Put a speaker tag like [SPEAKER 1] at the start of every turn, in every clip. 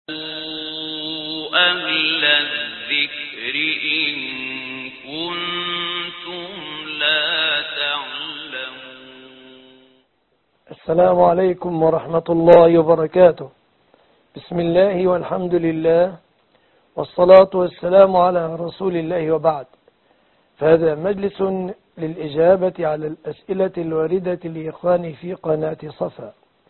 [SPEAKER 1] أهل الذكر إن كنتم لا تعلمون.
[SPEAKER 2] السلام عليكم ورحمة الله وبركاته. بسم الله والحمد لله والصلاة والسلام على رسول الله وبعد. فهذا مجلس للإجابة على الأسئلة الواردة لإخواني في قناة صفا،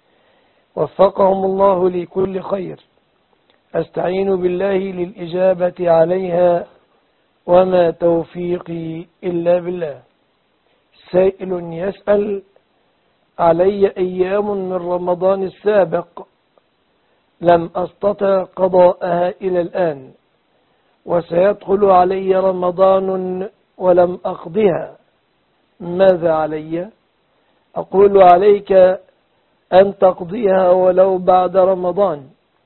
[SPEAKER 2] وفقهم الله لكل خير. أستعين بالله للإجابة عليها وما توفيقي إلا بالله. سائل يسأل: علي أيام من رمضان السابق لم أستطع قضاءها إلى الآن، وسيدخل علي رمضان ولم أقضها، ماذا علي؟ أقول: عليك أن تقضيها ولو بعد رمضان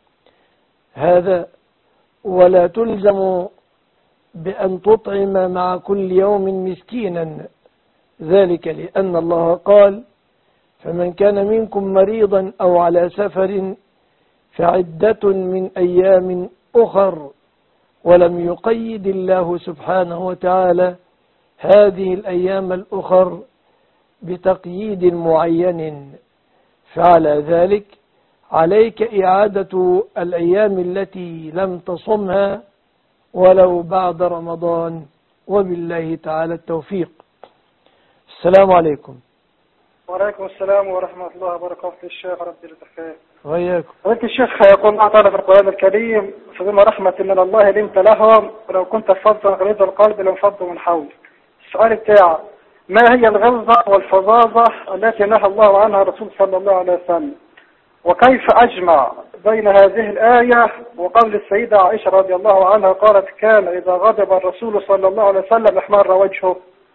[SPEAKER 2] هذا، ولا تلزم بأن تطعم مع كل يوم مسكينا، ذلك لأن الله قال: فمن كان منكم مريضا أو على سفر فعدة من أيام أخر، ولم يقيد الله سبحانه وتعالى هذه الأيام الأخر بتقييد معين، فعلى ذلك عليك إعادة الأيام التي لم تصمها ولو بعد رمضان، وبالله تعالى التوفيق. السلام عليكم.
[SPEAKER 3] وعليكم السلام ورحمة الله وبركاته. الشيخ ربي البخير.
[SPEAKER 2] وإياكم.
[SPEAKER 3] قلت الشيخ يقول الله تعالى في القرآن الكريم: فبما رحمة من الله لنت لهم ولو كنت فظا غليظ القلب لانفضوا من حولك. السؤال بتاعي: ما هي الغلظة والفظاظة التي نهى الله عنها الرسول صلى الله عليه وسلم؟ وكيف أجمع بين هذه الآية وقول السيدة عائشة رضي الله عنها قالت: كان إذا غضب الرسول صلى الله عليه وسلم احمر وجهه؟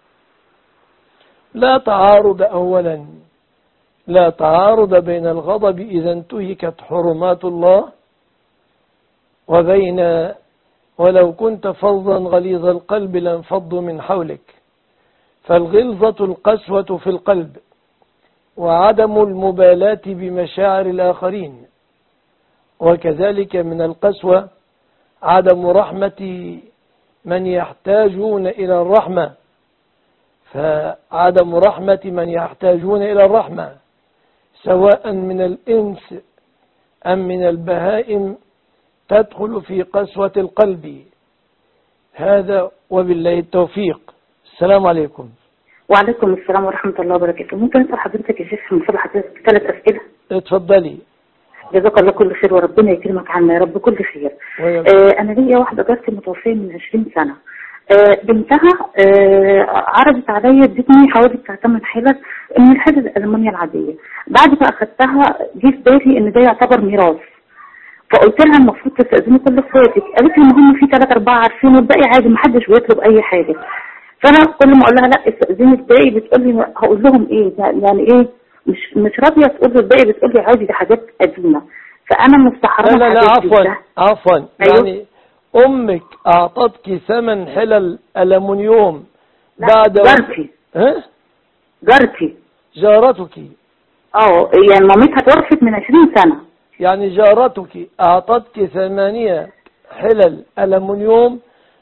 [SPEAKER 2] لا تعارض. أولا، لا تعارض بين الغضب إذا انتهكت حرمات الله وبين ولو كنت فظا غليظ القلب لانفضوا من حولك. فالغلظة القسوة في القلب وعدم المبالاة بمشاعر الآخرين، وكذلك من القسوة عدم رحمة من يحتاجون إلى الرحمة، فعدم رحمة من يحتاجون إلى الرحمة سواء من الإنس أم من البهائم تدخل في قسوة القلب. هذا وبالله التوفيق. السلام عليكم.
[SPEAKER 4] وعليكم السلام ورحمة الله وبركاته. ممكن أسأل حضرتك يا شيخ من فضل حضرتك 3 أسئلة؟
[SPEAKER 2] اتفضلي.
[SPEAKER 4] جزاك الله كل خير وربنا يكرمك عنا يا رب كل خير. أنا ليا واحدة جارتي متوفية من 20 سنة. بنتها عرضت عليا ادتني حوالي 8 حلل من الحلل الألمانية العادية. بعد ما أخذتها جه في بالي إن ده يعتبر ميراث، فقلت لها المفروض تستأذني كل اخواتك. قالت لي المهم في 3-4 عارفين والباقي عادي محدش بيطلب أي حاجة. فانا كل ما اقول لها لا استأذني الباقي بتقول لي هقول لهم ايه يعني ايه، مش راضيه تقول لي الباقي، بتقول لي عادي دي حاجات قديمه. فانا مستحرمه.
[SPEAKER 2] لا عفوا
[SPEAKER 4] أيوه؟
[SPEAKER 2] يعني امك اعطتك ثمن حلل ألمنيوم بعد
[SPEAKER 4] جارتي.
[SPEAKER 2] جارتك.
[SPEAKER 4] يعني مامتها توفت من 20 سنه.
[SPEAKER 2] يعني جارتك اعطتك 8 حلل ألمنيوم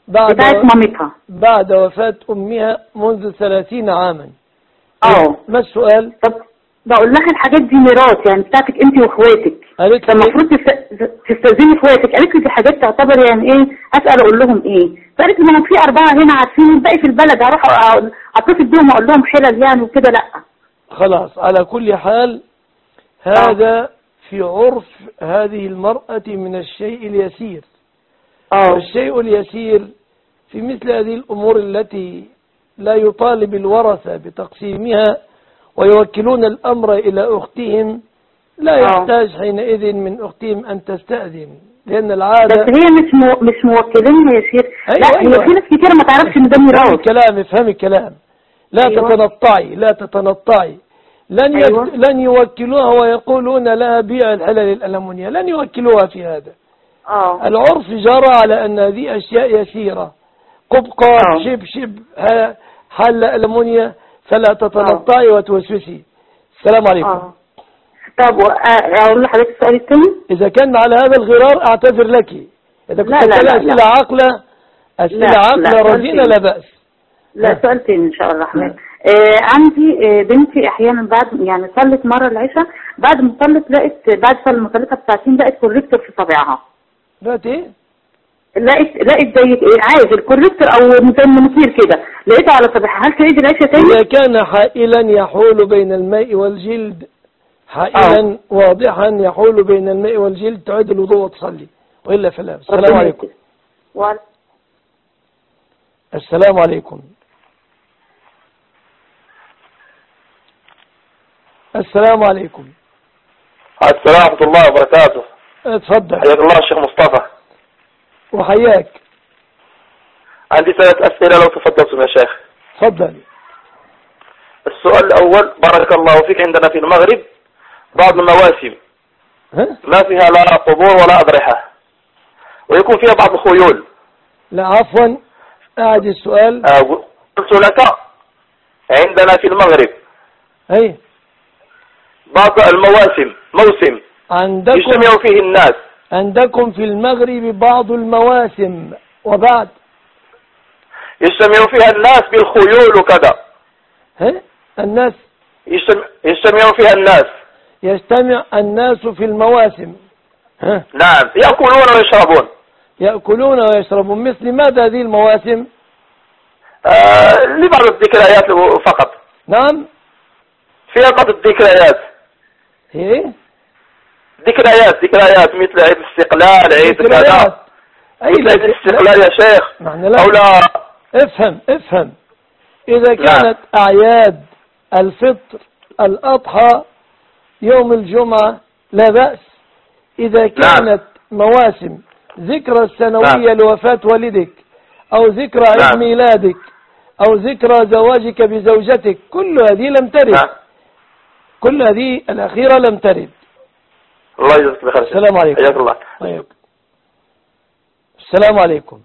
[SPEAKER 2] بعد وفاة أمها منذ 30 عاما. ما السؤال؟
[SPEAKER 4] طب بقول لها الحاجات دي ميراث يعني بتاعتك انت واخواتك، فالمفروض تستأذني اخواتك. قالت لي دي حاجات تعتبر يعني ايه، اسأل اقول لهم ايه؟ فقالت لي ما في 4 هنا عارفين الباقي في البلد، هروح اتصل بيهم اقول لهم حلل يعني وكده. لا
[SPEAKER 2] خلاص، على كل حال هذا في عرف هذه المرأة من الشيء اليسير. الشيء اليسير في مثل هذه الأمور التي لا يطالب الورثة بتقسيمها ويوكلون الأمر إلى أختهم، لا يحتاج حينئذ من أختهم أن تستأذن، لأن العادة.
[SPEAKER 4] بس هي مش موكلين يا شيخ. لا هي في ناس كتير ما تعرفش إن ده ميراث.
[SPEAKER 2] افهمي الكلام. لا تتنطعي. لن يوكلوها ويقولون لها بيع الحلل الألمنية، لن يوكلوها في هذا. العرف جرى على أن هذه أشياء يسيرة، قبقات شبشب حل ألمنيا، فلا تتنطعي وتوسوسي. السلام عليكم.
[SPEAKER 4] طب اقول لحضرتك السؤال الثاني.
[SPEAKER 2] إذا كان على هذا الغرار أعتذر لك. إذا كنت أسئلة عاقلة رزينة لا بأس.
[SPEAKER 4] لا سؤال ثاني إن شاء الله الرحمن. عندي بنتي أحيانا بعد يعني صلت مرة العشاء، بعد ما صلت لقيت بعد صلاة المصلية بساعتين لقيت كوريكتور في صابعها.
[SPEAKER 2] لقيت إيه؟
[SPEAKER 4] لقيت زي عايز الكوريكتور أو زي المنكير كده، لقيته على صابعها. هل تعيد العشاء تاني؟
[SPEAKER 2] إذا كان حائلا يحول بين الماء والجلد، حائلا واضحا يحول بين الماء والجلد، تعيد الوضوء وتصلي، وإلا فلا. السلام عليكم. السلام عليكم. السلام عليكم.
[SPEAKER 5] السلام ورحمة الله وبركاته.
[SPEAKER 2] اتفضل.
[SPEAKER 5] حياك الله الشيخ مصطفى.
[SPEAKER 2] وحياك.
[SPEAKER 5] عندي 3 أسئلة لو تفضلتم يا شيخ.
[SPEAKER 2] تفضل.
[SPEAKER 5] السؤال الأول، بارك الله فيك، عندنا في المغرب بعض المواسم ما فيها لا قبور ولا أضرحة، ويكون فيها بعض الخيول.
[SPEAKER 2] لا عفوا، أعد السؤال.
[SPEAKER 5] قلت لك عندنا في المغرب بعض المواسم يجتمع فيه الناس.
[SPEAKER 2] عندكم في المغرب بعض المواسم وبعد
[SPEAKER 5] يجتمع فيها الناس بالخيول وكذا.
[SPEAKER 2] الناس
[SPEAKER 5] يجتمع فيها الناس.
[SPEAKER 2] يجتمع الناس في المواسم.
[SPEAKER 5] نعم، يأكلون ويشربون.
[SPEAKER 2] يأكلون ويشربون. مثل ماذا هذه المواسم؟
[SPEAKER 5] لبعض الذكريات فقط.
[SPEAKER 2] نعم،
[SPEAKER 5] فيها بعض الذكريات.
[SPEAKER 2] ايه؟
[SPEAKER 5] ذكريات مثل عيد الاستقلال، عيد كذا. مثل عيد الاستقلال يا شيخ. أو لا.
[SPEAKER 2] افهم. إذا كانت أعياد الفطر، الأضحى، يوم الجمعة لا بأس. إذا كانت مواسم ذكرى السنوية لوفاة والدك، أو ذكرى عيد ميلادك، أو ذكرى زواجك بزوجتك، كل هذه لم ترد. كل هذه الأخيرة لم ترد.
[SPEAKER 5] الله يجزاك بخير.
[SPEAKER 2] السلام عليكم.
[SPEAKER 5] حياك الله.
[SPEAKER 2] السلام عليكم.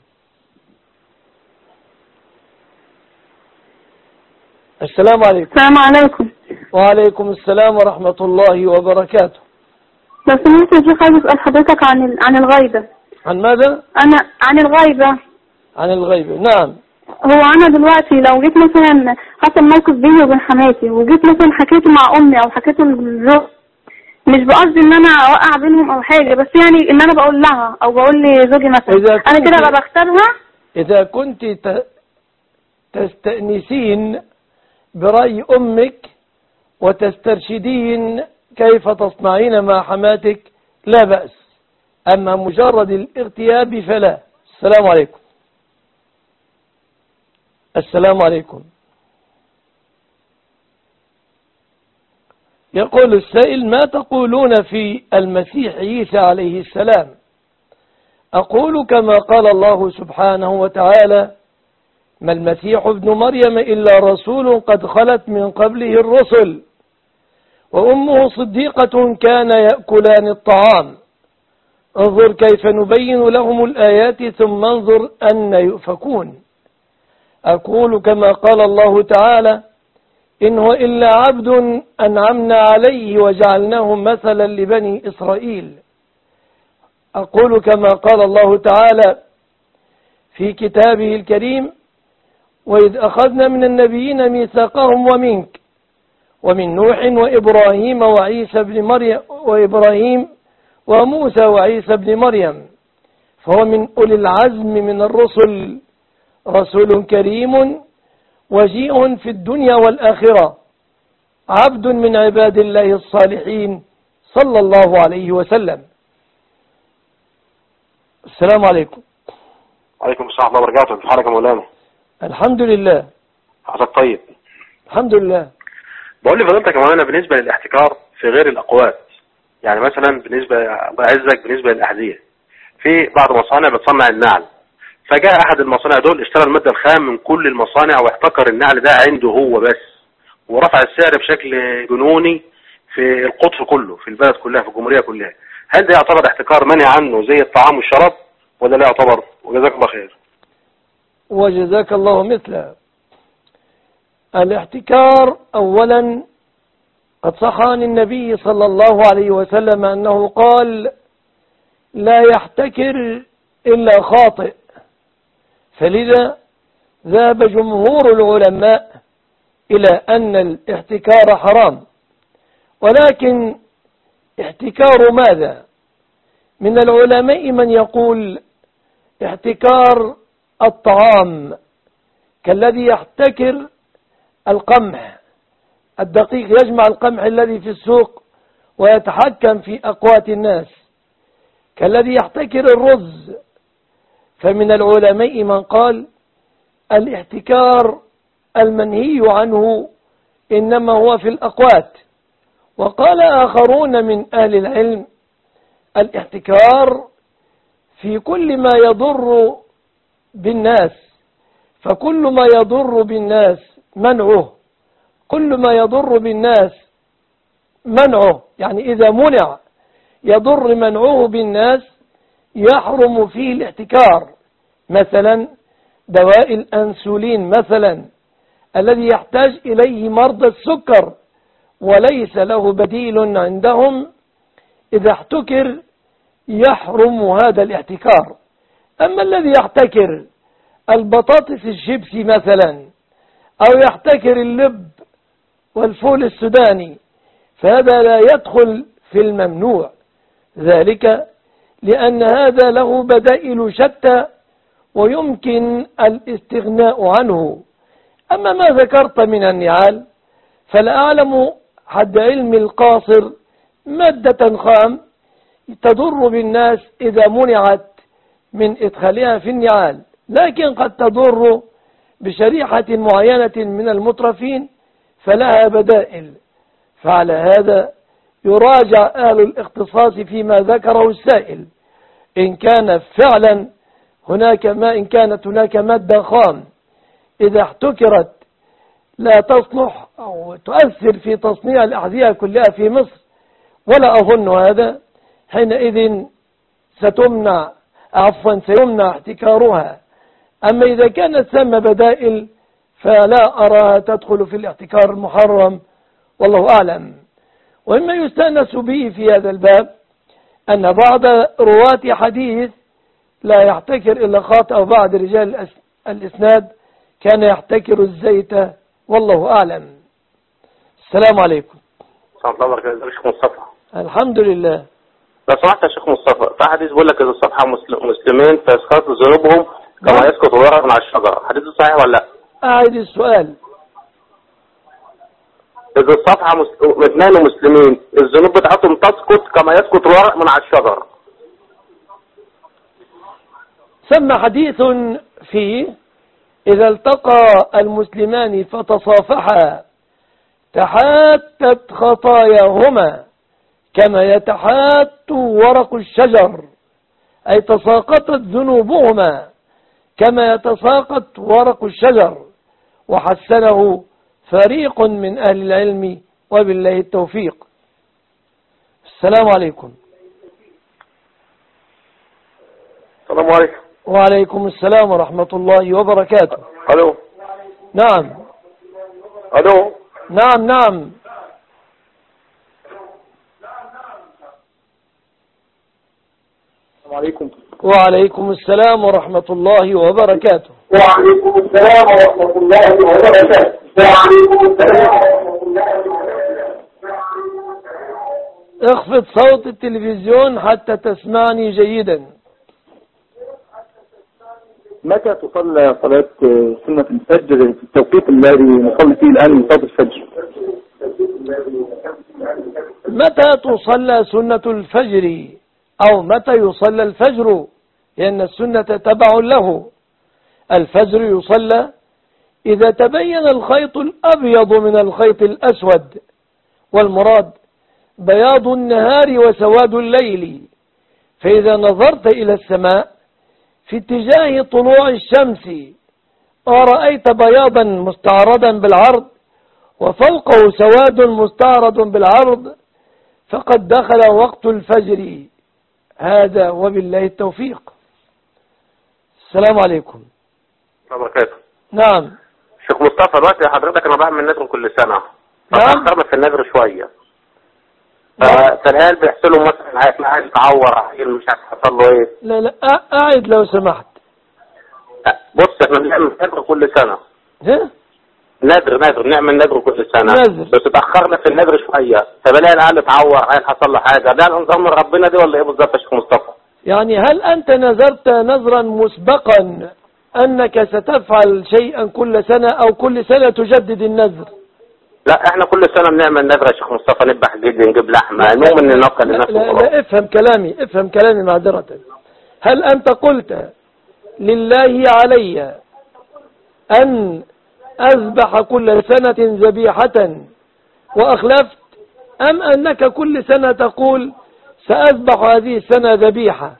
[SPEAKER 2] السلام عليكم.
[SPEAKER 6] السلام عليكم.
[SPEAKER 2] وعليكم السلام ورحمة الله وبركاته.
[SPEAKER 6] لو سمحت يا شيخ، عايز اسال حضرتك عن الغيبة.
[SPEAKER 2] عن ماذا؟
[SPEAKER 6] عن الغيبة.
[SPEAKER 2] عن الغيبة، نعم.
[SPEAKER 6] هو انا دلوقتي لو جيت مثلا حصل موقف بيني وبين حماتي، وجيت مثلا حكيته مع امي او حكيته للزوج، مش بقصدي ان انا اوقع بينهم او حاجة، بس يعني ان انا بقول لها او بقول لزوجي مثلا انا كده بقى بختارها.
[SPEAKER 2] اذا كنت تستأنسين برأي امك وتسترشدين كيف تصنعين مع حماتك لا بأس، اما مجرد الاغتياب فلا. السلام عليكم. السلام عليكم. يقول السائل: ما تقولون في المسيح عيسى عليه السلام؟ أقول كما قال الله سبحانه وتعالى: ما المسيح ابن مريم إلا رسول قد خلت من قبله الرسل وأمه صديقة كان يأكلان الطعام انظر كيف نبين لهم الآيات ثم انظر أن يؤفكون. أقول كما قال الله تعالى: إن هو إلا عبد أنعمنا عليه وجعلناه مثلا لبني إسرائيل. أقول كما قال الله تعالى في كتابه الكريم: وإذ أخذنا من النبيين ميثاقهم ومنك ومن نوح وإبراهيم وعيسى بن مريم وإبراهيم وموسى وعيسى بن مريم فهو من أولي العزم من الرسل رسول كريم وجيء في الدنيا والآخرة عبد من عباد الله الصالحين صلى الله عليه وسلم. السلام عليكم.
[SPEAKER 5] وعليكم السلام ورحمة الله وبركاته. كيف حالك يا مولانا؟
[SPEAKER 2] الحمد لله.
[SPEAKER 5] حضرتك طيب؟
[SPEAKER 2] الحمد لله.
[SPEAKER 5] بقول لفضيلتك يا مولانا بالنسبة للاحتكار في غير الأقوات، يعني مثلا بالنسبة الله يعزك بالنسبة للأحذية، في بعض المصانع بتصنع النعل، فجاء أحد المصانع دول اشترى المادة الخام من كل المصانع واحتكر النعل ده عنده هو بس، ورفع السعر بشكل جنوني في القطر كله، في البلد كلها، في الجمهورية كلها. هل ده يعتبر احتكار منع عنه زي الطعام والشراب ولا لا يعتبر؟ وجزاك الله خير.
[SPEAKER 2] وجزاك الله مثله. الاحتكار أولا قد صح عن النبي صلى الله عليه وسلم أنه قال: لا يحتكر إلا خاطئ. فلذا ذهب جمهور العلماء إلى أن الاحتكار حرام. ولكن احتكار ماذا؟ من العلماء من يقول احتكار الطعام، كالذي يحتكر القمح الدقيق، يجمع القمح الذي في السوق ويتحكم في أقوات الناس، كالذي يحتكر الرز. فمن العلماء من قال الاحتكار المنهي عنه إنما هو في الأقوات. وقال آخرون من أهل العلم الاحتكار في كل ما يضر بالناس، فكل ما يضر بالناس منعه، كل ما يضر بالناس منعه، يعني إذا منع يضر منعه بالناس يحرم فيه الاحتكار. مثلا دواء الأنسولين مثلا الذي يحتاج إليه مرضى السكر وليس له بديل عندهم، إذا احتكر يحرم هذا الاحتكار. أما الذي يحتكر البطاطس الشيبسي مثلا أو يحتكر اللب والفول السوداني فهذا لا يدخل في الممنوع، ذلك لأن هذا له بدائل شتى ويمكن الاستغناء عنه. أما ما ذكرت من النعال فلا أعلم حد علم القاصر مادة خام تضر بالناس إذا منعت من إدخالها في النعال، لكن قد تضر بشريحة معينة من المترفين فلها بدائل. فعلى هذا يراجع أهل الاختصاص فيما ذكره السائل، إن كان فعلا إن كانت هناك مادة خام إذا احتكرت لا تصلح أو تؤثر في تصنيع الأحذية كلها في مصر، ولا أظن هذا، حينئذ سيمنع احتكارها. أما إذا كانت ثم بدائل فلا أراها تدخل في الاحتكار المحرم، والله أعلم. ومما يستأنس به في هذا الباب أن بعض رواة حديث لا يحتكر إلا خاطئ، أو بعض رجال الإسناد كان يحتكر الزيت، والله أعلم. السلام عليكم.
[SPEAKER 5] السلام الله وبركاته. يا شيخ مصطفى.
[SPEAKER 2] الحمد لله.
[SPEAKER 5] لو سمحت يا شيخ مصطفى، في حديث بيقول لك إذا الصفحة مسلمين فيسقط ذنوبهم كما يسقط الورق من على الشجرة، حديث صحيح ولا لا؟
[SPEAKER 2] أعيد السؤال.
[SPEAKER 5] إذا الصفحة اثنين مسلمين الذنوب بتاعتهم تسقط كما يسقط الورق من على الشجرة.
[SPEAKER 2] ثم حديث فيه إذا التقى المسلمان فتصافحا تحاتت خطاياهما كما يتحات ورق الشجر، أي تساقطت ذنوبهما كما يتساقط ورق الشجر. وحسنه فريق من أهل العلم، وبالله التوفيق. السلام عليكم.
[SPEAKER 5] السلام عليكم.
[SPEAKER 2] وعليكم السلام ورحمة الله وبركاته.
[SPEAKER 5] ألو.
[SPEAKER 2] نعم.
[SPEAKER 5] ألو.
[SPEAKER 2] نعم نعم.
[SPEAKER 3] السلام عليكم.
[SPEAKER 2] وعليكم السلام ورحمة الله وبركاته.
[SPEAKER 3] وعليكم السلام ورحمة الله وبركاته. وعليكم السلام ورحمة الله وبركاته.
[SPEAKER 2] اخفض صوت التلفزيون حتى تسمعني جيدا.
[SPEAKER 7] متى تصلى صلاة سنة الفجر في التوقيت الذي نصلي فيه الآن من صلاة الفجر؟
[SPEAKER 2] متى تصلى سنة الفجر أو متى يصلى الفجر؟ لأن السنة تبع له. الفجر يصلى إذا تبين الخيط الأبيض من الخيط الأسود، والمراد بياض النهار وسواد الليل. فإذا نظرت إلى السماء في اتجاه طلوع الشمس ورأيت بياضا مستعرضا بالعرض وفوقه سواد مستعرض بالعرض فقد دخل وقت الفجر. هذا وبالله التوفيق. السلام عليكم.
[SPEAKER 5] السلام عليكم.
[SPEAKER 2] نعم.
[SPEAKER 5] شيخ مصطفى، دلوقتي حضرتك أنا بعمل الناس من كل سنة فتأخرنا في النذر شوية. فالهال بيحصلوا مثلا عايز يتعور، عيل مش عارف حصل له ايه.
[SPEAKER 2] لا قاعد لو سمحت.
[SPEAKER 5] بص احنا بنعمل نذر كل سنة.
[SPEAKER 2] ها؟
[SPEAKER 5] نذر نعمل نذر كل سنة.
[SPEAKER 2] نذر.
[SPEAKER 5] بس اتأخرنا في النذر شوية، فبلاقي العيال اتعور، عيل حصل له حاجة. ده نظام من ربنا دي ولا ايه بالظبط يا شيخ مصطفى؟
[SPEAKER 2] يعني هل أنت نذرت نذرا مسبقا أنك ستفعل شيئا كل سنة أو كل سنة تجدد النذر؟
[SPEAKER 5] لا احنا كل سنة بنعمل نذر يا شيخ مصطفى، نذبح جدي، نجيب لحمة، المهم ان ننقل للناس.
[SPEAKER 2] لا افهم كلامي معذرة. هل أنت قلت لله علي أن أذبح كل سنة ذبيحة وأخلفت، أم أنك كل سنة تقول سأذبح هذه السنة ذبيحة؟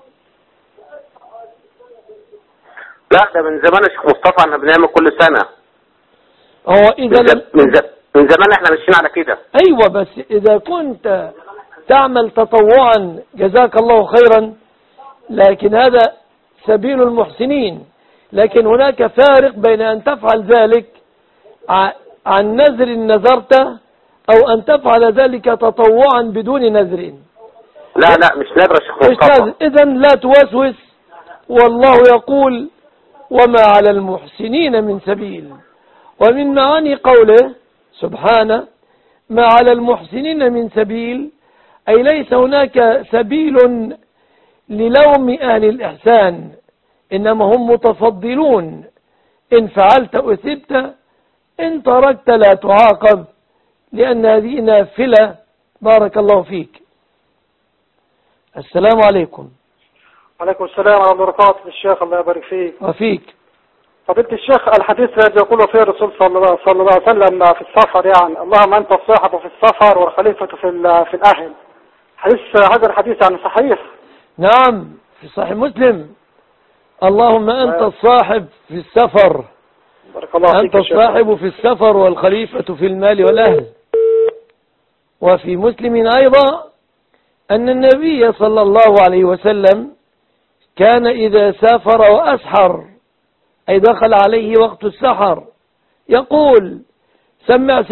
[SPEAKER 5] لا ده من زمان يا شيخ مصطفى احنا بنعمل كل سنة.
[SPEAKER 2] هو إذا
[SPEAKER 5] من زمان احنا ماشيين على كده.
[SPEAKER 2] أيوة، بس إذا كنت تعمل تطوعا جزاك الله خيرا، لكن هذا سبيل المحسنين. لكن هناك فارق بين أن تفعل ذلك عن نذر نذرته أو أن تفعل ذلك تطوعا بدون نذر.
[SPEAKER 5] لا مش نذر يا شيخ مصطفى.
[SPEAKER 2] إذن لا توسوس، والله يقول وما على المحسنين من سبيل. ومن معاني قوله سبحانه ما على المحسنين من سبيل، أي ليس هناك سبيل للوم أهل الإحسان، إنما هم متفضلون. إن فعلت أثبت، إن تركت لا تعاقب، لأن هذه نافلة. بارك الله فيك. السلام عليكم.
[SPEAKER 3] وعليكم السلام ورحمة الله وبركاته. الشيخ الله يبارك فيك.
[SPEAKER 2] وفيك.
[SPEAKER 3] فضيلة الشيخ، الحديث الذي يقوله فيه الرسول صلى الله عليه وسلم في السفر، يعني اللهم أنت الصاحب في السفر والخليفة في الأهل، هذا الحديث يعني صحيح؟
[SPEAKER 2] نعم في صحيح مسلم. اللهم أنت الصاحب في السفر،
[SPEAKER 3] بارك الله فيك.
[SPEAKER 2] أنت الصاحب في السفر والخليفة في المال والأهل. وفي مسلم أيضا أن النبي صلى الله عليه وسلم كان إذا سافر وأسحر، أي دخل عليه وقت السحر، يقول سمع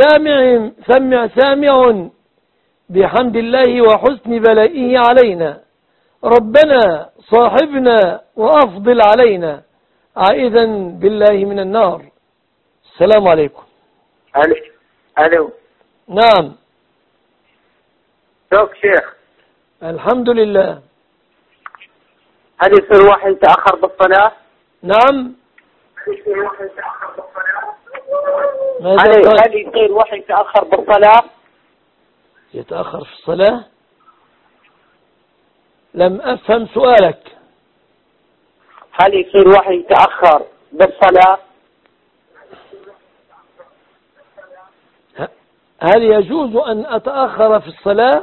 [SPEAKER 2] سامع بحمد الله وحسن بلائه علينا، ربنا صاحبنا وأفضل علينا، عائذا بالله من النار. السلام عليكم.
[SPEAKER 8] ألو.
[SPEAKER 2] نعم.
[SPEAKER 8] شوف شيخ.
[SPEAKER 2] الحمد لله.
[SPEAKER 8] هل يصير واحد يتأخر بالصلاة؟
[SPEAKER 2] نعم.
[SPEAKER 8] هل يصير واحد يتأخر بالصلاة؟
[SPEAKER 2] يتأخر في الصلاة؟ لم أفهم سؤالك.
[SPEAKER 8] هل يصير واحد يتأخر بالصلاة؟
[SPEAKER 2] هل يجوز أن أتأخر في الصلاة؟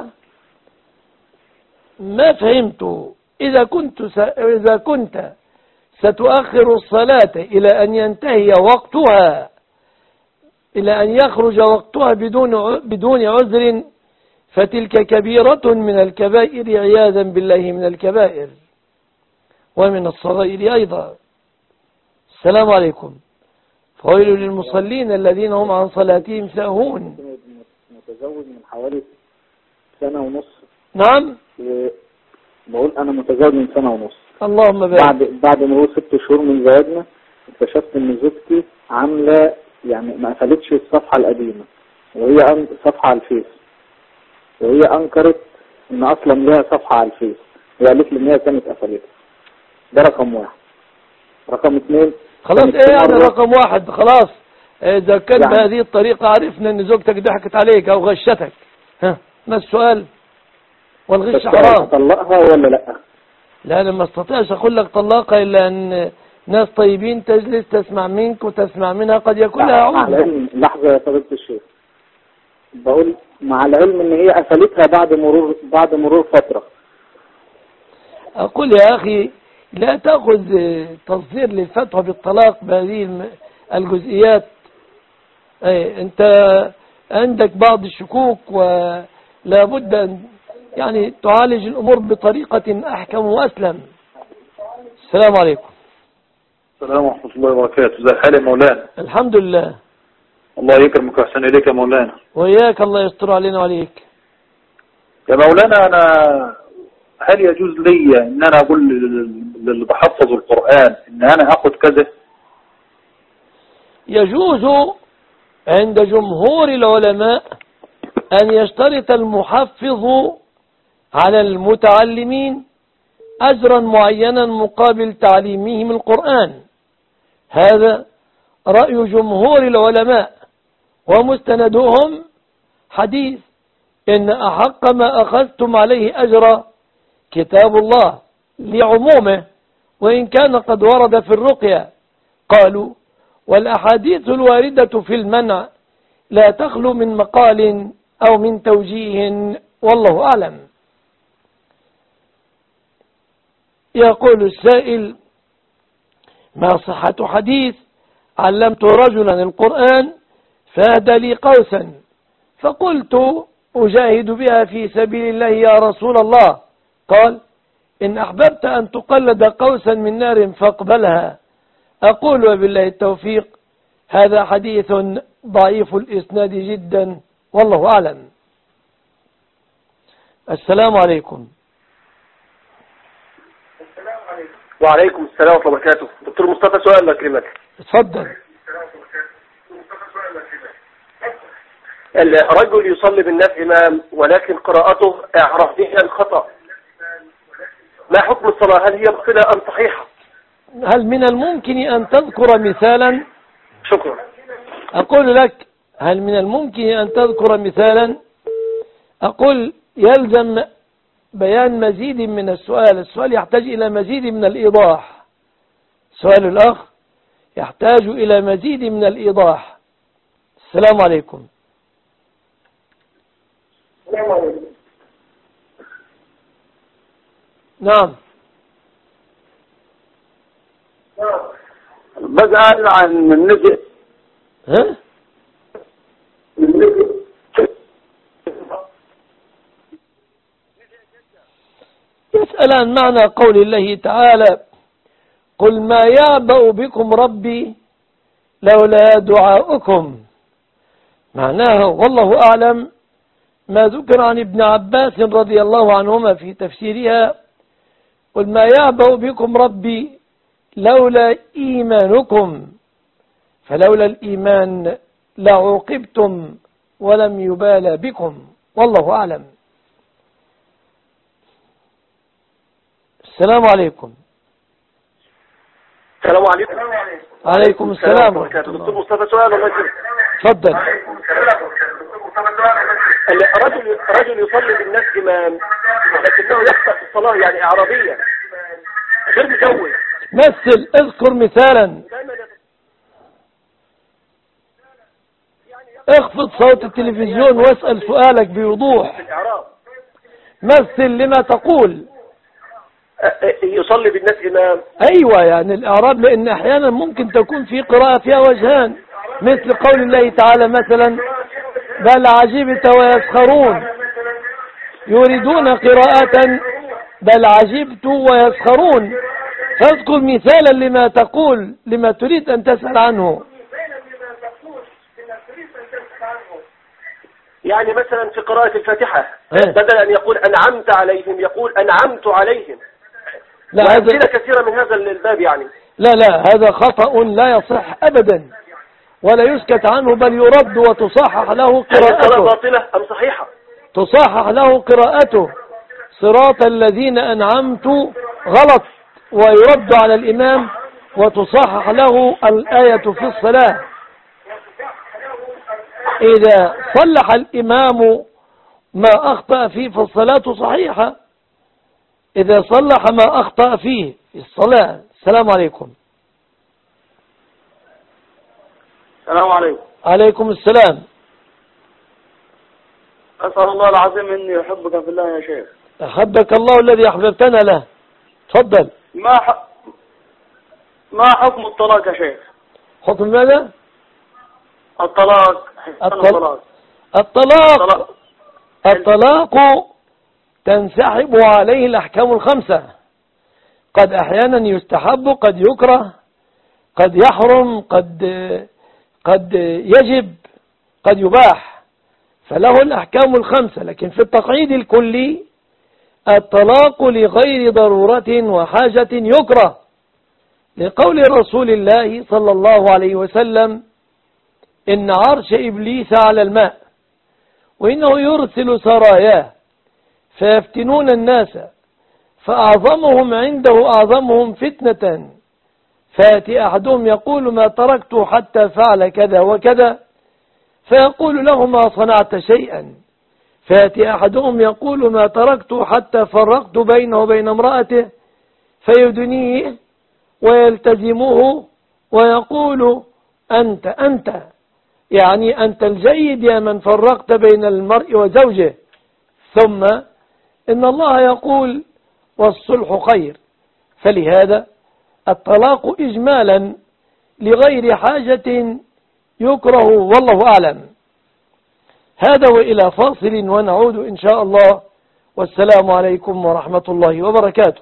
[SPEAKER 2] ما فهمت. إذا كنت ستؤخر الصلاة إلى أن ينتهي وقتها، إلى أن يخرج وقتها بدون عذر، فتلك كبيرة من الكبائر عياذا بالله من الكبائر ومن الصغائر أيضا. السلام عليكم. فويل للمصلين الذين هم عن صلاتهم ساهون.
[SPEAKER 7] متزوج من حوالي سنة ونص.
[SPEAKER 2] نعم.
[SPEAKER 7] بقول أنا متزوج من سنة ونص.
[SPEAKER 2] اللهم بارك.
[SPEAKER 7] بعد مرور 6 شهور من زواجنا اكتشفت إن زوجتي عاملة يعني ما قفلتش الصفحة القديمة، وهي صفحة على الفيس، وهي أنكرت إن أصلا لها صفحة على الفيس، وقالت لي إن هي كانت قفلتها. ده رقم 1. رقم 2
[SPEAKER 2] خلاص إيه يعني رقم 1 خلاص. إذا كان يعني بهذه الطريقة عرفنا إن زوجتك ضحكت عليك أو غشتك. ما السؤال؟ والغش حرام.
[SPEAKER 7] طلقها ولا لا؟
[SPEAKER 2] لا أنا ما استطيعش أقول لك طلقها إلا أن ناس طيبين تجلس تسمع منك وتسمع منها، قد يكون لها عذر.
[SPEAKER 7] لحظة يا فضيلة الشيخ، بقول مع العلم ان هي قفلتها بعد مرور فترة.
[SPEAKER 2] أقول يا أخي لا تأخذ تصدير للفتوى بالطلاق بهذه الجزئيات. أنت عندك بعض الشكوك، ولا بد أن يعني تعالج الأمور بطريقة أحكم وأسلم. السلام عليكم.
[SPEAKER 9] السلام ورحمة الله وبركاته. ازي حالك يا مولانا؟
[SPEAKER 2] الحمد لله.
[SPEAKER 7] الله يكرمك ويحسن إليك يا مولانا.
[SPEAKER 2] وإياك، الله يستر علينا وعليك.
[SPEAKER 7] يا مولانا، أنا هل يجوز لي إن أنا أقول للي بحفظ القرآن إن أنا أخذ كذا؟
[SPEAKER 2] يجوز عند جمهور العلماء أن يشترط المحفظ على المتعلمين أجرا معينا مقابل تعليمهم القرآن. هذا رأي جمهور العلماء، ومستندهم حديث إن أحق ما أخذتم عليه أجرا كتاب الله لعمومه، وإن كان قد ورد في الرقية. قالوا والأحاديث الواردة في المنع لا تخلو من مقال أو من توجيه، والله أعلم. يقول السائل: ما صحة حديث علمت رجلا القرآن فهدى لي قوسا فقلت أجاهد بها في سبيل الله يا رسول الله؟ قال: إن أحببت أن تقلد قوسا من نار فاقبلها. أقول وبالله التوفيق. هذا حديث ضعيف الإسناد جدا، والله أعلم. السلام عليكم.
[SPEAKER 9] وعليكم السلام ورحمة الله وبركاته. دكتور مصطفى، سؤال الله يكرمك.
[SPEAKER 2] اتفضل.
[SPEAKER 9] الرجل يصلي بالناس إمام ولكن قراءته إعرابيا خطأ، ما حكم الصلاة؟ هل هي باطلة أم صحيحة؟
[SPEAKER 2] هل من الممكن أن تذكر مثالا؟
[SPEAKER 9] شكرا.
[SPEAKER 2] أقول لك: هل من الممكن أن تذكر مثالا؟ أقول: يلزم بيان مزيد من السؤال. السؤال يحتاج إلى مزيد من الإيضاح. سؤال الأخ يحتاج إلى مزيد من الإيضاح. السلام عليكم. نعم.
[SPEAKER 8] بسأل عن النجم.
[SPEAKER 2] ها؟ يسأل عن معنى قول الله تعالى: قل ما يعبأ بكم ربي لولا دعاؤكم. معناها والله أعلم ما ذكر عن ابن عباس رضي الله عنهما في تفسيرها: قل ما يعبأ بكم ربي لولا إيمانكم، فلولا الإيمان لعوقبتم ولم يبال بكم، والله أعلم. السلام عليكم.
[SPEAKER 9] السلام عليكم.
[SPEAKER 2] عليكم السلام.
[SPEAKER 9] دكتور مصطفى، سؤال الله يكرمك.
[SPEAKER 2] تفضل.
[SPEAKER 9] رجل يصلي بالناس إمام ولكنه يخطأ في الصلاة، يعني إعرابية غير مجوز.
[SPEAKER 2] مثل، اذكر مثالا. اخفض صوت التلفزيون واسأل سؤالك بوضوح. مثل لما تقول.
[SPEAKER 9] يصلي بالناس إمام.
[SPEAKER 2] أيوة، يعني الإعراب، لأن أحيانا ممكن تكون في قراءة فيها وجهان، مثل قول الله تعالى مثلا: بل عجبت ويسخرون، يريدون قراءة بل عجبت ويسخرون. فاذكر مثالا لما تقول، لما تريد أن تسأل عنه.
[SPEAKER 9] يعني مثلا في قراءة الفاتحة بدل أن يقول أنعمت عليهم يقول أنعمت عليهم.
[SPEAKER 2] لا، هذا
[SPEAKER 9] كثيرة من هذا الباب يعني.
[SPEAKER 2] لا، هذا خطأ لا يصح أبدا ولا يسكت عنه، بل يرد وتصحح له قراءته.
[SPEAKER 9] باطلة أم صحيحة؟
[SPEAKER 2] تصحح له قراءته. صراط الذين أنعمت غلط، ويرد على الإمام وتصحح له الآية في الصلاة. إذا صلح الإمام ما أخطأ فيه فالصلاة صحيحة، إذا صلح ما أخطأ فيه في الصلاة. السلام عليكم.
[SPEAKER 8] السلام عليكم.
[SPEAKER 2] عليكم السلام.
[SPEAKER 8] أسأل الله العظيم إني أحبك في الله يا شيخ.
[SPEAKER 2] أحبك الله الذي أحببتنا له. تفضل.
[SPEAKER 8] ما حكم الطلاق يا شيخ؟
[SPEAKER 2] حكم ماذا؟
[SPEAKER 8] الطلاق.
[SPEAKER 2] الطلاق تنسحب عليه الأحكام الخمسة. قد أحيانا يستحب، قد يكره، قد يحرم، قد يجب. قد يباح، فله الأحكام الخمسة. لكن في التقعيد الكلي الطلاق لغير ضرورة وحاجة يكره، لقول رسول الله صلى الله عليه وسلم: إن عرش إبليس على الماء، وإنه يرسل سراياه فيفتنون الناس، فأعظمهم عنده أعظمهم فتنة، فيأتي أحدهم يقول: ما تركت حتى فعل كذا وكذا، فيقول له: ما صنعت شيئا. فيأتي أحدهم يقول: ما تركت حتى فرقت بينه وبين امرأته، فيدنيه ويلتزمه ويقول: أنت يعني أنت الجيد يا من فرقت بين المرء وزوجه. ثم إن الله يقول: والصلح خير. فلهذا الطلاق إجمالا لغير حاجة يكره، والله أعلم. هذا وإلى فاصل ونعود إن شاء الله، والسلام عليكم ورحمة الله وبركاته.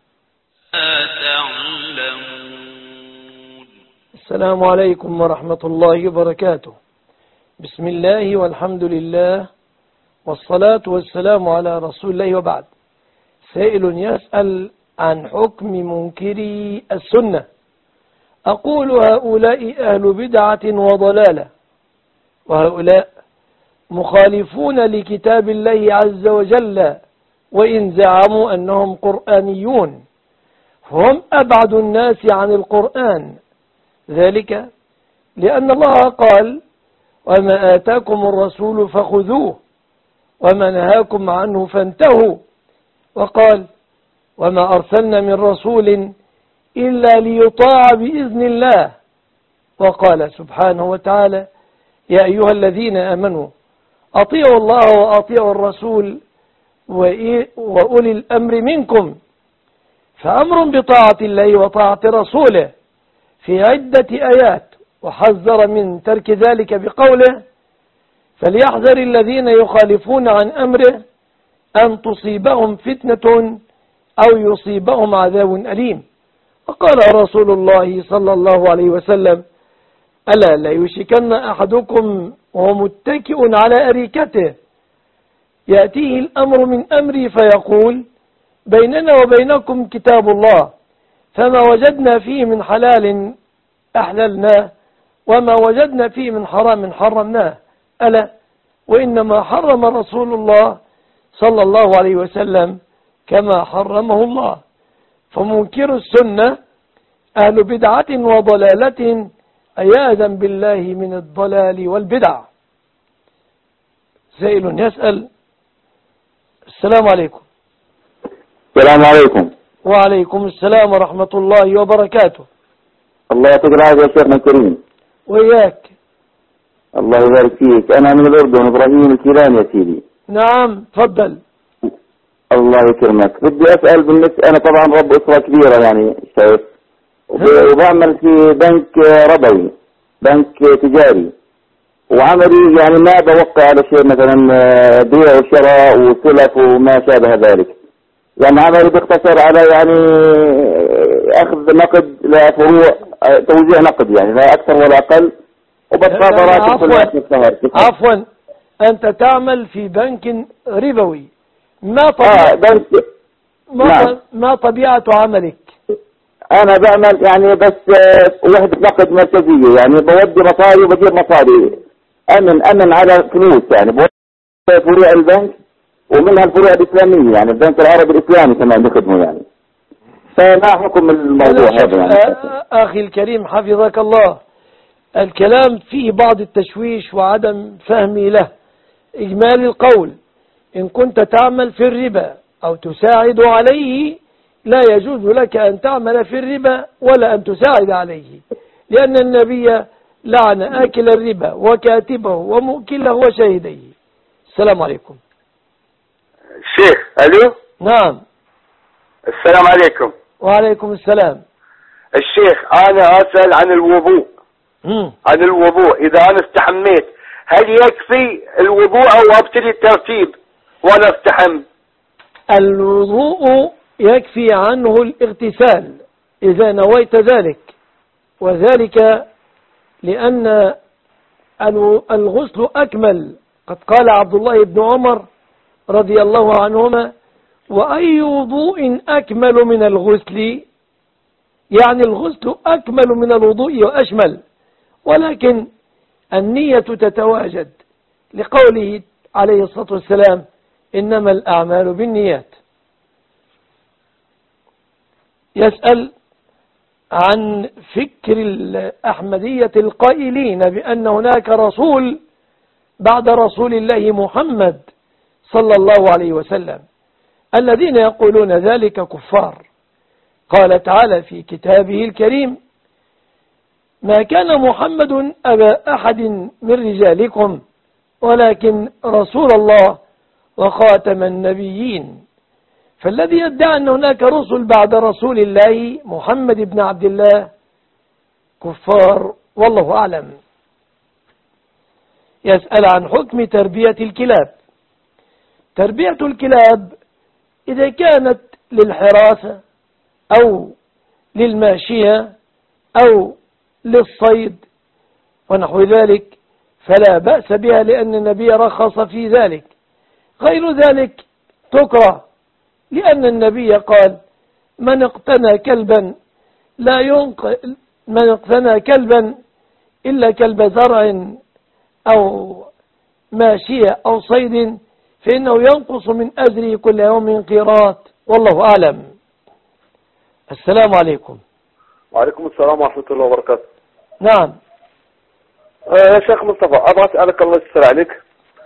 [SPEAKER 2] السلام عليكم ورحمة الله وبركاته. بسم الله والحمد لله والصلاة والسلام على رسول الله، وبعد. سائل يسأل عن حكم منكري السنة. أقول: هؤلاء أهل بدعة وضلالة، وهؤلاء مخالفون لكتاب الله عز وجل، وإن زعموا أنهم قرآنيون فهم أبعد الناس عن القرآن، ذلك لأن الله قال: وما آتاكم الرسول فخذوه وما نهاكم عنه فانتهوا، وقال: وما أرسلنا من رسول إلا ليطاع بإذن الله، وقال سبحانه وتعالى: يا أيها الذين آمنوا أطيعوا الله وأطيعوا الرسول وأولي الأمر منكم. فأمر بطاعة الله وطاعة رسوله في عدة آيات، وحذر من ترك ذلك بقوله: فليحذر الذين يخالفون عن أمره أن تصيبهم فتنة أو يصيبهم عذاب أليم. وقال رسول الله صلى الله عليه وسلم: ألا لا يشكن أحدكم وهو متكئ على أريكته يأتيه الأمر من أمري فيقول: بيننا وبينكم كتاب الله، فما وجدنا فيه من حلال أحللناه وما وجدنا فيه من حرام حرمناه. ألا وإنما حرم رسول الله صلى الله عليه وسلم كما حرمه الله. فمنكر السنة أهل بدعة وضلالة، عياذا بالله من الضلال والبدع. سائل يسأل: السلام عليكم.
[SPEAKER 10] السلام عليكم.
[SPEAKER 2] وعليكم السلام ورحمة الله وبركاته.
[SPEAKER 10] الله يعطيك العافية يا شيخنا الكريم.
[SPEAKER 2] وإياك.
[SPEAKER 10] الله يبارك فيك. أنا من الأردن، إبراهيم الكيلاني يا سيدي.
[SPEAKER 2] نعم، تفضل.
[SPEAKER 10] الله يكرمك. بدي أسأل بالنسبة، أنا طبعا رب أسرة كبيرة يعني شايف، وبعمل في بنك ربوي، بنك تجاري، وعملي يعني ما بوقع على شيء مثلا بيع وشراء وسلف وما شابه ذلك. يعني عملي بيقتصر على يعني أخذ نقد لفروع، توزيع نقد يعني لا أكثر ولا أقل، وبدفع راتب كل آخر الشهر.
[SPEAKER 2] عفوا، أنت تعمل في بنك ربوي، ما طبيعة عملك؟
[SPEAKER 10] أنا بعمل يعني بس وحدة نقد مركزية، يعني بودي مصاري وبجيب مصاري، أمن على فلوس، يعني بودي فروع البنك ومنها الفروع الإسلامية، يعني البنك العربي الإسلامي كمان بخدمه يعني. فما حكم الموضوع هذا يعني؟
[SPEAKER 2] أخي الكريم حفظك الله، الكلام فيه بعض التشويش وعدم فهمي له. إجمال القول: إن كنت تعمل في الربا أو تساعد عليه لا يجوز لك أن تعمل في الربا ولا أن تساعد عليه، لأن النبي لعن آكل الربا وكاتبه ومؤكله وشاهديه. السلام عليكم.
[SPEAKER 11] شيخ. ألو.
[SPEAKER 2] نعم.
[SPEAKER 11] السلام عليكم.
[SPEAKER 2] وعليكم السلام.
[SPEAKER 11] الشيخ، أنا أسأل عن الوضوء. عن الوضوء، إذا أنا استحميت هل يكفي الوضوء أو أبتدي الترتيب وأنا استحم؟
[SPEAKER 2] الوضوء يكفي عنه الاغتسال إذا نويت ذلك، وذلك لأن الغسل أكمل. قد قال عبد الله بن عمر رضي الله عنهما: وأي وضوء أكمل من الغسل؟ يعني الغسل أكمل من الوضوء وأشمل، ولكن النية تتواجد، لقوله عليه الصلاة والسلام: إنما الأعمال بالنيات. يسأل عن فكر الأحمدية القائلين بأن هناك رسول بعد رسول الله محمد صلى الله عليه وسلم، الذين يقولون ذلك كفار. قال تعالى في كتابه الكريم: ما كان محمد أبا أحد من رجالكم ولكن رسول الله وخاتم النبيين. فالذي يدعي أن هناك رسل بعد رسول الله محمد بن عبد الله كفار، والله أعلم. يسأل عن حكم تربية الكلاب. تربية الكلاب إذا كانت للحراسة أو للماشية أو للصيد ونحو ذلك فلا بأس بها، لأن النبي رخص في ذلك. غير ذلك تكره، لأن النبي قال: من اقتنى كلبا إلا كلب زرع أو ماشية أو صيد فإنه ينقص من أجره كل يوم قيراط، والله أعلم. السلام عليكم.
[SPEAKER 12] وعليكم السلام ورحمة الله وبركاته.
[SPEAKER 2] نعم
[SPEAKER 12] يا شيخ مصطفى، أبغى أسألك الله يستر عليك.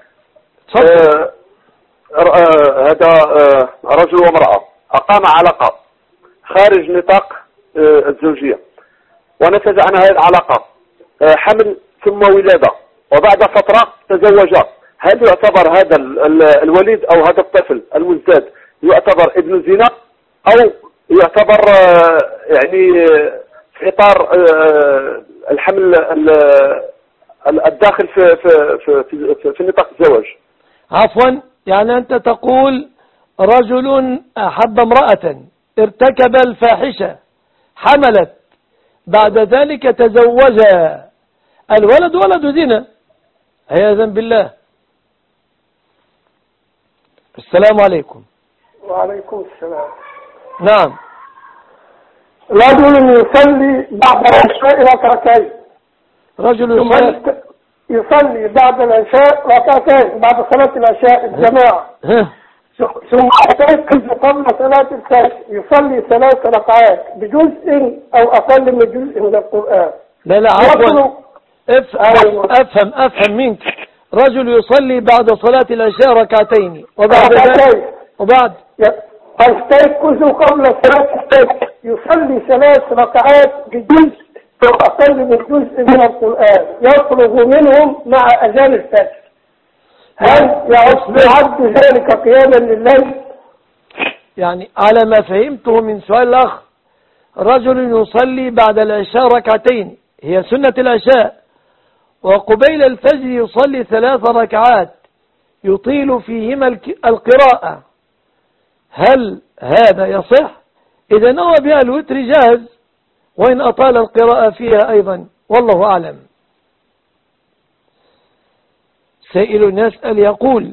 [SPEAKER 12] هذا رجل وامرأة أقام علاقة خارج نطاق الزوجية، ونتج عن هذه العلاقة حمل ثم ولادة، وبعد فترة تزوجا. هل يعتبر هذا الوليد أو هذا الطفل المزداد يعتبر ابن زنا، أو يعتبر يعني في إطار الحمل الداخل في نطاق الزواج؟
[SPEAKER 2] عفوا، يعني أنت تقول رجل أحب امرأة ارتكب الفاحشة حملت، بعد ذلك تزوجها، الولد ولد زنا، عياذا بالله. السلام عليكم.
[SPEAKER 13] وعليكم السلام.
[SPEAKER 2] نعم.
[SPEAKER 13] رجل يصلي بعد العشاء ركعتين.
[SPEAKER 2] رجل
[SPEAKER 13] يصلي بعد العشاء ركعتين، بعد صلاة العشاء الجماعة، ثم يستيقظ قبل صلاة الفجر يصلي 3 ركعات بجزء أو أقل من جزء من القرآن.
[SPEAKER 2] لا عفوا، أفهم منك. رجل يصلي بعد صلاة العشاء ركعتين وبعد
[SPEAKER 13] يستيقظ قبل صلاة الفجر يصلي 3 ركعات بجزء أو أقل من جزء من القرآن يفرغ منهم مع أذان الفجر. هل يعد ذلك قياما لله؟
[SPEAKER 2] يعني على ما فهمته من سؤال الأخ، رجل يصلي بعد العشاء ركعتين، هي سنة العشاء، وقبيل الفجر يصلي 3 ركعات يطيل فيهما القراءة، هل هذا يصح؟ إذا نوى بها الوتر جاز، وإن أطال القراءة فيها أيضا، والله أعلم. سائل يسأل يقول: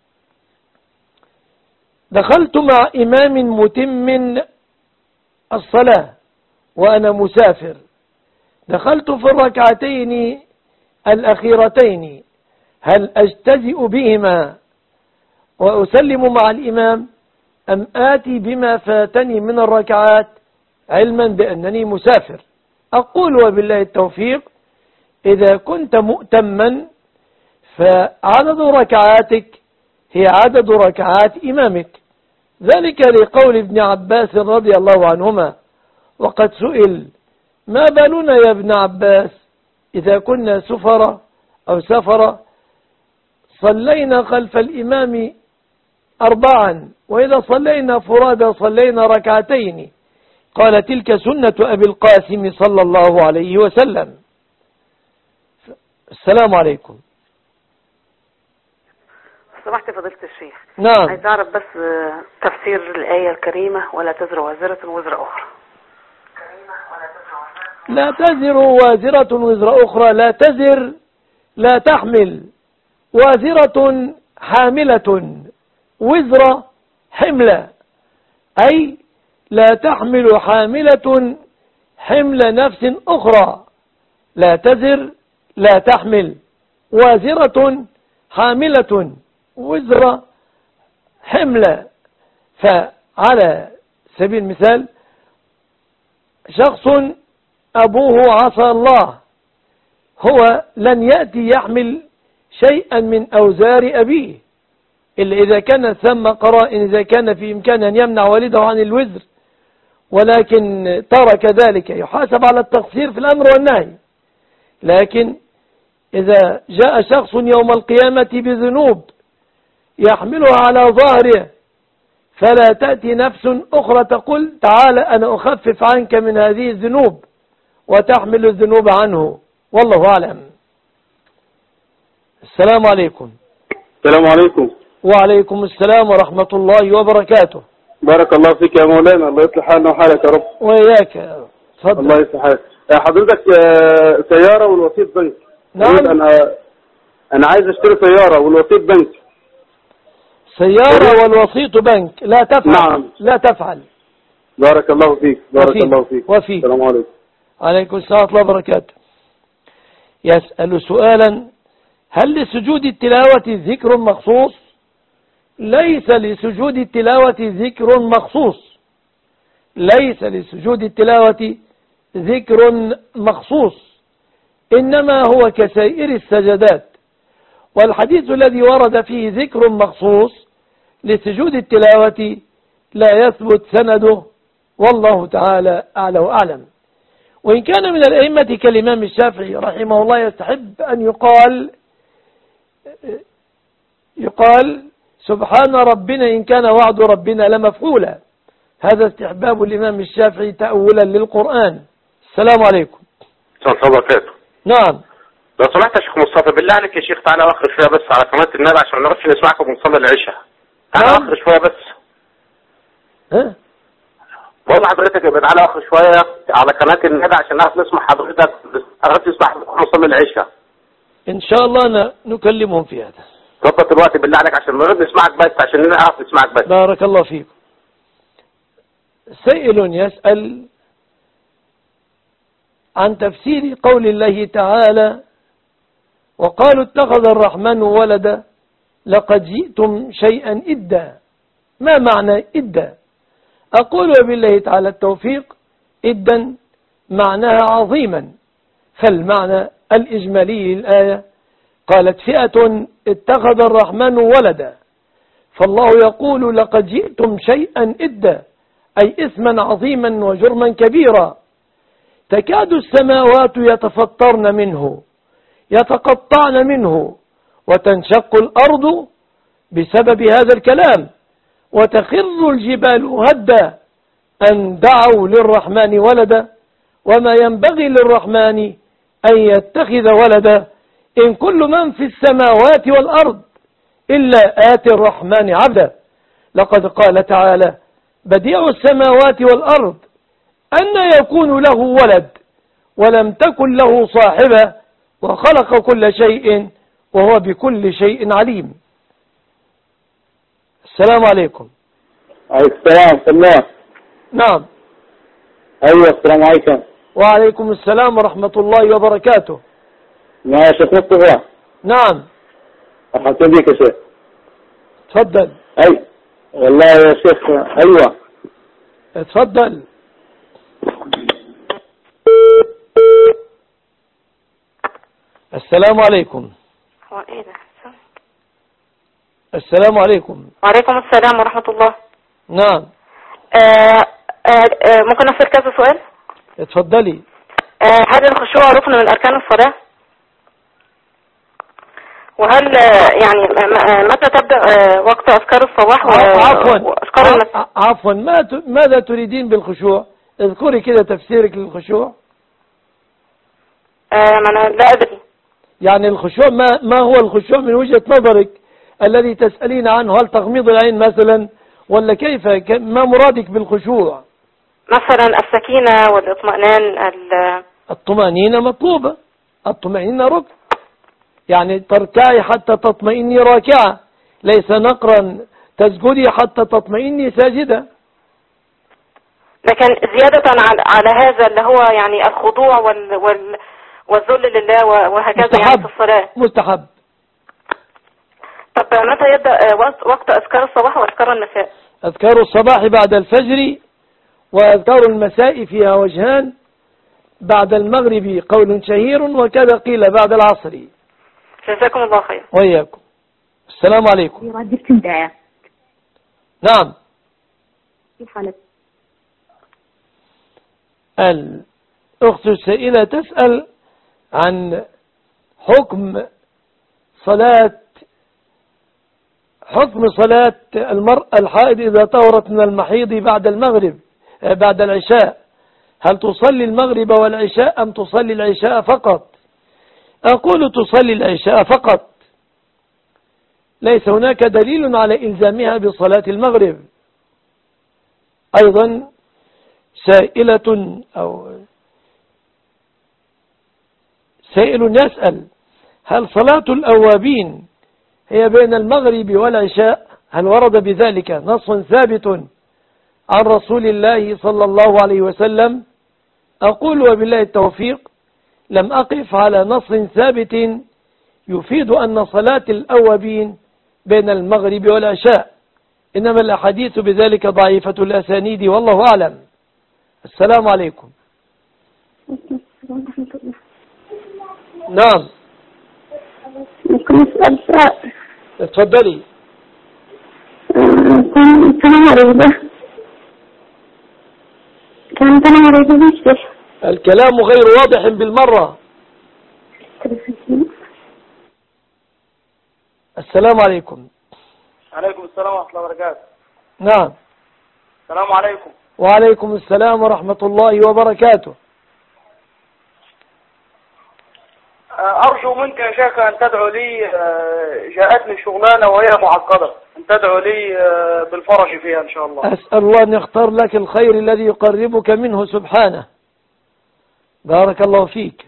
[SPEAKER 2] دخلت مع إمام متم الصلاة وأنا مسافر، دخلت في الركعتين الأخيرتين، هل أجتزئ بهما وأسلم مع الإمام أم آتي بما فاتني من الركعات علما بأنني مسافر؟ أقول وبالله التوفيق: إذا كنت مؤتما فعدد ركعاتك هي عدد ركعات إمامك، ذلك لقول ابن عباس رضي الله عنهما. وقد سئل: ما بالنا يا ابن عباس إذا كنا سفر صلينا خلف الإمام 4، وإذا صلينا فرادى صلينا ركعتين؟ قال: تلك سنة أبي القاسم صلى الله عليه وسلم. السلام عليكم.
[SPEAKER 14] سمحت فضيلة الشيخ.
[SPEAKER 2] نعم.
[SPEAKER 14] عايز أعرف بس تفسير الآية الكريمة: ولا تزر وازرة وزر أخرى.
[SPEAKER 2] لا تزر وازرة وزر أخرى، لا تزر لا تحمل وازرة حاملة وزر حملة، أي لا تحمل حاملة حمل نفس أخرى، لا تزر لا تحمل، وازرة حاملة وزر حملة. فعلى سبيل المثال شخص أبوه عصى الله، هو لن يأتي يحمل شيئا من أوزار أبيه إلا إذا كان ثم قرائن، إذا كان في إمكانه أن يمنع والده عن الوزر، ولكن ترك ذلك يحاسب على التقصير في الأمر والنهي. لكن إذا جاء شخص يوم القيامة بذنوب يحملها على ظهره، فلا تأتي نفس أخرى تقول تعال أنا أخفف عنك من هذه الذنوب وتحمل الذنوب عنه. والله أعلم. السلام عليكم.
[SPEAKER 15] السلام عليكم.
[SPEAKER 2] وعليكم السلام ورحمة الله وبركاته.
[SPEAKER 15] بارك الله فيك يا مولانا، الله يصلح حالنا وحالك يا رب.
[SPEAKER 2] وإياك. تفضل.
[SPEAKER 15] الله يصلح حالك. حضرتك سيارة والوسيط بنك.
[SPEAKER 2] نعم.
[SPEAKER 15] أنا عايز أشتري سيارة والوسيط بنك.
[SPEAKER 2] سيارة والوسيط بنك، لا تفعل.
[SPEAKER 15] نعم.
[SPEAKER 2] لا تفعل.
[SPEAKER 15] بارك الله فيك. بارك الله فيك.
[SPEAKER 2] وفيك.
[SPEAKER 15] السلام عليكم.
[SPEAKER 2] عليكم السلام ورحمة الله وبركاته. يسأل سؤالا: هل لسجود التلاوة ذكر مخصوص؟ ليس لسجود التلاوة ذكر مخصوص، ليس لسجود التلاوة ذكر مخصوص، إنما هو كسائر السجدات. والحديث الذي ورد فيه ذكر مخصوص لسجود التلاوة لا يثبت سنده، والله تعالى أعلى وأعلم. وإن كان من الأئمة كالإمام الشافعي رحمه الله يستحب أن يقال سبحان ربنا إن كان وعد ربنا لمفعولا، هذا استحباب الإمام الشافعي تأولا للقرآن. السلام عليكم.
[SPEAKER 5] السلام عليكم وبركاته.
[SPEAKER 2] نعم.
[SPEAKER 5] لو سمحت يا شيخ مصطفى بالله عليك يا شيخ تعالى اخر شويه بس على قناه النبي عشان نعرفش نسمعكم ونصلي العشاء. تعالى اخر شويه بس.
[SPEAKER 2] ها؟
[SPEAKER 5] بقول لحضرتك يبقى تعالى اخر شويه على قناه النبي عشان نعرف نسمع حضرتك، نعرف نسمع ونصلي العشاء.
[SPEAKER 2] إن شاء الله نكلمهم في هذا.
[SPEAKER 5] ظبط الوقت بالله عليك عشان نرد نسمعك بس، عشان نعرف نسمعك بس.
[SPEAKER 2] بارك الله فيكم. سائل يسأل عن تفسير قول الله تعالى: وقالوا اتخذ الرحمن ولدا لقد جئتم شيئا إدا. ما معنى إدا؟ أقول وبالله تعالى التوفيق: إدا معناها عظيما، فالمعنى الإجمالي للآية قالت فئة اتخذ الرحمن ولدا، فالله يقول لقد جئتم شيئا إدا، أي إثما عظيما وجرما كبيرا، تكاد السماوات يتفطرن منه يتقطعن منه وتنشق الأرض بسبب هذا الكلام وتخر الجبال هدا أن دعوا للرحمن ولدا، وما ينبغي للرحمن أن يتخذ ولدا، إن كل من في السماوات والأرض إلا آتي الرحمن عبدا. لقد قال تعالى: بديع السماوات والأرض أن يكون له ولد ولم تكن له صاحبة وخلق كل شيء وهو بكل شيء عليم. السلام عليكم.
[SPEAKER 15] عليكم السلام ورحمة الله.
[SPEAKER 2] نعم.
[SPEAKER 15] أيوة السلام عليكم.
[SPEAKER 2] وعليكم السلام ورحمة الله وبركاته.
[SPEAKER 15] يا شيخ مصطفى.
[SPEAKER 2] نعم.
[SPEAKER 15] أحسن بك يا شيخ.
[SPEAKER 2] تفضل.
[SPEAKER 15] أي والله يا شيخ. أيوة
[SPEAKER 2] تفضل. السلام عليكم.
[SPEAKER 14] هو ايه ده؟
[SPEAKER 2] السلام عليكم.
[SPEAKER 14] وعليكم السلام ورحمة الله.
[SPEAKER 2] نعم.
[SPEAKER 14] ممكن أسأل كذا سؤال؟
[SPEAKER 2] اتفضلي.
[SPEAKER 14] هل الخشوع ركن من أركان الصلاة؟ وهل يعني متى تبدأ وقت أذكار الصباح وأذكار المساء؟
[SPEAKER 2] عفوا ماذا تريدين بالخشوع؟ اذكري كده تفسيرك للخشوع.
[SPEAKER 14] ما أنا لا أدري.
[SPEAKER 2] يعني الخشوع ما هو الخشوع من وجهة نظرك الذي تسألين عنه؟ هل تغميض العين مثلا ولا كيف؟ ما مرادك بالخشوع؟
[SPEAKER 14] مثلا السكينة والاطمئنان.
[SPEAKER 2] الطمأنينة مطلوبة، الطمأنينة ركن. يعني تركعي حتى تطمئني راكعة، ليس نقرا تسجدي حتى تطمئني ساجدة.
[SPEAKER 14] لكن زيادة على هذا اللي هو يعني الخضوع والذل لله وهكذا
[SPEAKER 2] مستحب.
[SPEAKER 14] يعني في الصلاة
[SPEAKER 2] مستحب.
[SPEAKER 14] طب متى يبدأ وقت أذكار الصباح وأذكار المساء؟
[SPEAKER 2] أذكار الصباح بعد الفجر، وأذكار المساء فيها وجهان، بعد المغرب قول شهير، وكذا قيل بعد العصر.
[SPEAKER 14] جزاكم الله خير.
[SPEAKER 2] وإياكم. السلام عليكم. نعم. الأخت السائلة تسأل عن حكم صلاة المرأة الحائض إذا طهرت من المحيض بعد المغرب بعد العشاء، هل تصلي المغرب والعشاء أم تصلي العشاء فقط؟ أقول تصلي العشاء فقط، ليس هناك دليل على إلزامها بصلاة المغرب. أيضا سائل يسأل هل صلاة الأوابين هي بين المغرب والعشاء؟ هل ورد بذلك نص ثابت عن رسول الله صلى الله عليه وسلم؟ أقول وبالله التوفيق لم أقف على نص ثابت يفيد أن صلاة الأوابين بين المغرب والعشاء، إنما الأحاديث بذلك ضعيفة الأسانيد والله أعلم. السلام عليكم. نعم.
[SPEAKER 6] ممكن أسأل سؤال؟
[SPEAKER 2] اتفضلي.
[SPEAKER 6] كانت أنا مريضة بالشيخ.
[SPEAKER 2] الكلام غير واضح بالمرة. السلام عليكم.
[SPEAKER 8] عليكم السلام ورحمة الله وبركاته.
[SPEAKER 2] نعم.
[SPEAKER 8] السلام عليكم.
[SPEAKER 2] وعليكم السلام ورحمة الله وبركاته.
[SPEAKER 8] أرجو منك يا شيخ أن تدعو لي، جاءتني شغلانة وهي معقدة، أن تدعو لي بالفرج فيها إن شاء الله.
[SPEAKER 2] أسأل الله أن يختار لك الخير الذي يقربك منه سبحانه. بارك الله فيك.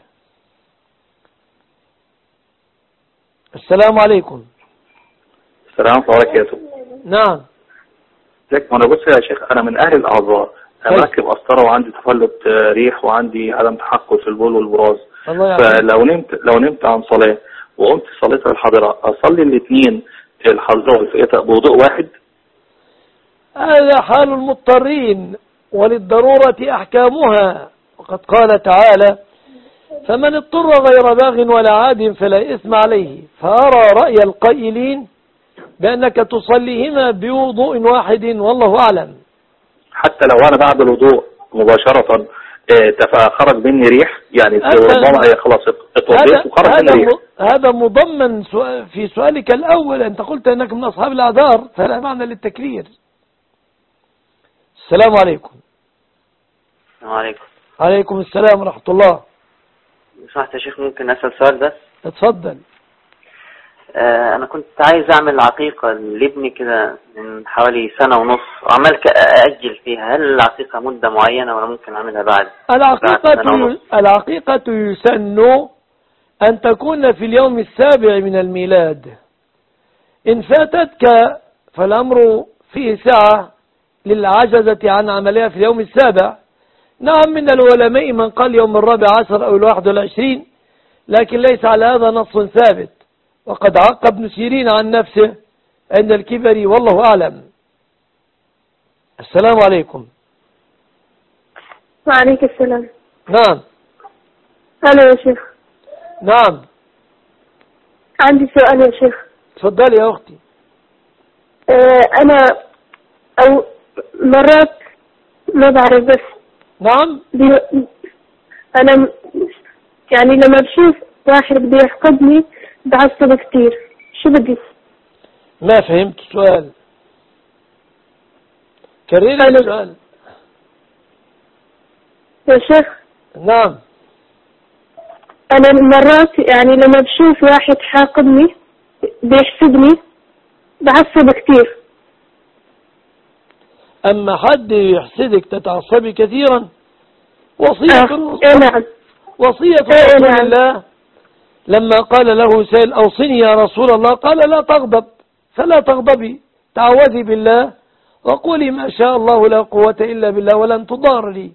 [SPEAKER 2] السلام عليكم.
[SPEAKER 16] السلام عليكم ورحمة الله وبركاته.
[SPEAKER 2] نعم.
[SPEAKER 16] لك أنا بص يا شيخ، أنا من أهل الأعذار، أنا راكب قسطرة وعندي تفلت ريح وعندي عدم تحكم في البول والبراز، فلو نمت عن صلاة وقمت صليت الحاضرة أصلي الاثنين الحاضرة بوضوء واحد؟
[SPEAKER 2] هذا حال المضطرين وللضرورة أحكامها، وقد قال تعالى فمن اضطر غير باغ ولا عاد فلا إثم عليه، فأرى رأي القائلين بأنك تصليهما بوضوء واحد والله أعلم.
[SPEAKER 16] حتى لو أنا بعد الوضوء مباشرة خرج مني ريح، يعني ربما هي خلاص اتوضيت وخرج مني ريح.
[SPEAKER 2] هذا مضمن في سؤالك الأول، أنت قلت أنك من أصحاب الأعذار فلا معنى للتكرير. السلام عليكم.
[SPEAKER 17] السلام عليكم.
[SPEAKER 2] عليكم السلام ورحمة الله.
[SPEAKER 17] سمحت يا شيخ ممكن أسأل سؤال بس؟
[SPEAKER 2] اتفضل.
[SPEAKER 17] أنا كنت عايز أعمل عقيقة لابني كده من حوالي سنة ونص، وعمال أأجل فيها، هل العقيقة مدة معينة ولا ممكن أعملها بعد؟
[SPEAKER 2] العقيقة يسن أن تكون في اليوم السابع من الميلاد. إن فاتتك فالأمر فيه سعة للعجزة عن عملها في اليوم السابع. نعم، من العلماء من قال يوم 14 أو 21، لكن ليس على هذا نص ثابت، وقد عق ابن سيرين عن نفسه عند الكبر والله أعلم. السلام عليكم.
[SPEAKER 6] وعليكم السلام.
[SPEAKER 2] نعم.
[SPEAKER 6] ألو يا شيخ.
[SPEAKER 2] نعم.
[SPEAKER 6] عندي سؤال يا شيخ.
[SPEAKER 2] تفضلي يا أختي.
[SPEAKER 6] أنا أو مرات ما بعرف بس.
[SPEAKER 2] نعم.
[SPEAKER 6] أنا يعني لما بشوف واحد بده يحقدني بعصب كتير، شو بدي؟
[SPEAKER 2] ما فهمت السؤال، كرري السؤال
[SPEAKER 6] يا شيخ.
[SPEAKER 2] نعم.
[SPEAKER 6] أنا مرات يعني لما بشوف واحد حاقدني بيحسدني بعصب كتير.
[SPEAKER 2] أما حد يحسدك تتعصبي كثيرا؟ وصية
[SPEAKER 6] نعم.
[SPEAKER 2] وصية رسول الله لما قال له سائل أوصني يا رسول الله قال لا تغضب، فلا تغضبي، تعوذي بالله وقولي ما شاء الله لا قوة إلا بالله ولن تضار لي.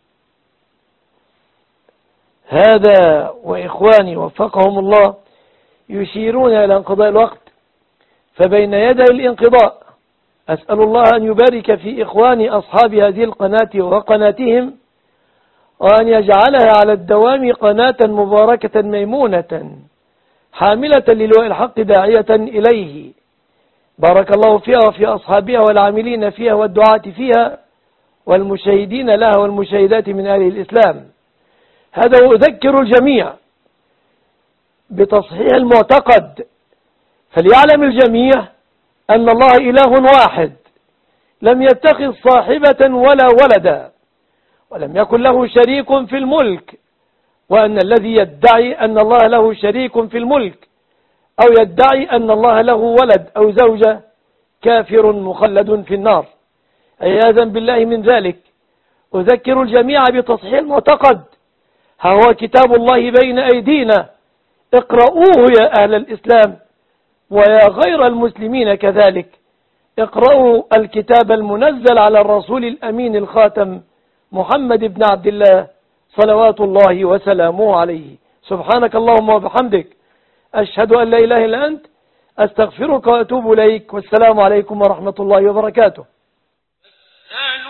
[SPEAKER 2] هذا وإخواني وفقهم الله يشيرون إلى انقضاء الوقت، فبين يدي الانقضاء أسأل الله أن يبارك في إخواني أصحاب هذه القناة وقناتهم، وأن يجعلها على الدوام قناة مباركة ميمونة حاملة للواء الحق داعية إليه. بارك الله فيها وفي أصحابها والعاملين فيها والدعاة فيها والمشاهدين لها والمشاهدات من أهل الإسلام. هذا وأذكر الجميع بتصحيح المعتقد، فليعلم الجميع أن الله إله واحد لم يتخذ صاحبة ولا ولدا ولم يكن له شريك في الملك، وأن الذي يدعي أن الله له شريك في الملك أو يدعي أن الله له ولد أو زوجة كافر مخلد في النار، عياذا بالله من ذلك. أذكر الجميع بتصحيح المعتقد، ها هو كتاب الله بين أيدينا، اقرؤوه يا أهل الإسلام ويا غير المسلمين كذلك، اقرؤوا الكتاب المنزل على الرسول الأمين الخاتم محمد بن عبد الله صلوات الله وسلامه عليه. سبحانك اللهم وبحمدك، أشهد أن لا إله إلا أنت، أستغفرك وأتوب إليك، والسلام عليكم ورحمة الله وبركاته.